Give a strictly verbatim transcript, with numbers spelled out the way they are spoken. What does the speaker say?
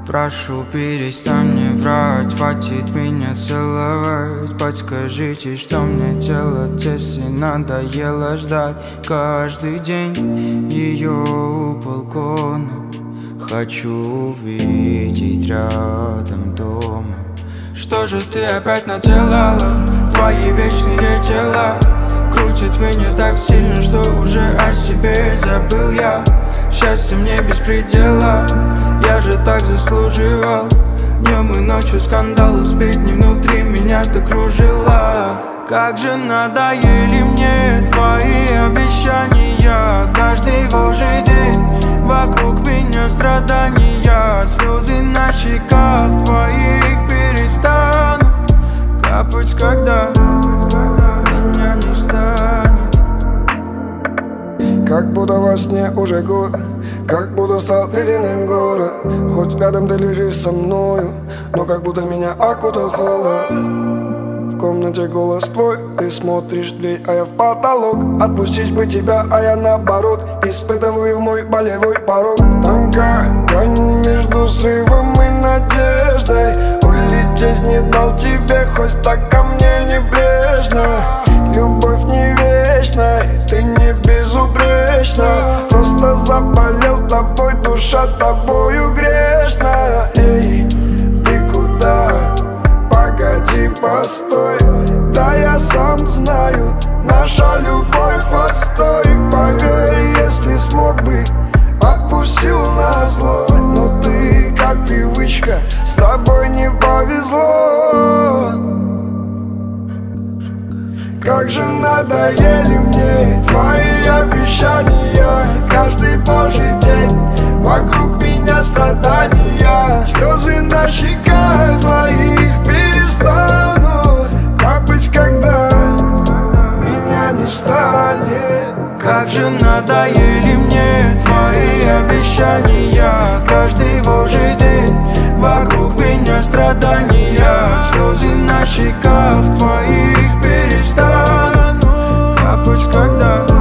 Прошу, перестань мне врать, хватит меня целовать. Подскажите, что мне делать, если надоело ждать каждый день ее у балкона. Хочу увидеть рядом дома. Что же ты опять наделала? Твои вечные дела крутят меня так сильно, что уже о себе забыл я. Счастье мне без предела, я же так заслуживал. Днем и ночью скандалы, сплетни внутри меня так кружила. Как же надоели мне твои обещания. Каждый божий день вокруг меня страдания. Слезы на щеках твоих перестанут капать, когда меня не станет. Как будто во сне уже год, как будто стал ледяным город. Хоть рядом ты лежишь со мною, но как будто меня окутал холод. В комнате голос твой, ты смотришь в дверь, а я в потолок. Отпустить бы тебя, а я наоборот испытываю мой болевой порог. Тонкая грань между срывом и надеждой. Улететь не дал тебе, хоть так ко мне небрежно. Любовь не вечна, и ты не безупречна. Просто заболел тобой, душа тобою грешна. Эй, ты куда? Погоди, постой. Да я сам знаю, наша любовь отстой. Поверь, если смог бы, отпустил назло. Но ты, как привычка, с тобой не повезло. Как же надоели мне твои обещания. Каждый божий день вокруг меня страдания. Слезы на щеках твоих перестанут капать, когда меня не станет. Как же надоели мне твои обещания. Каждый божий день вокруг меня страдания. Слезы на щеках твоих перестанут капать, когда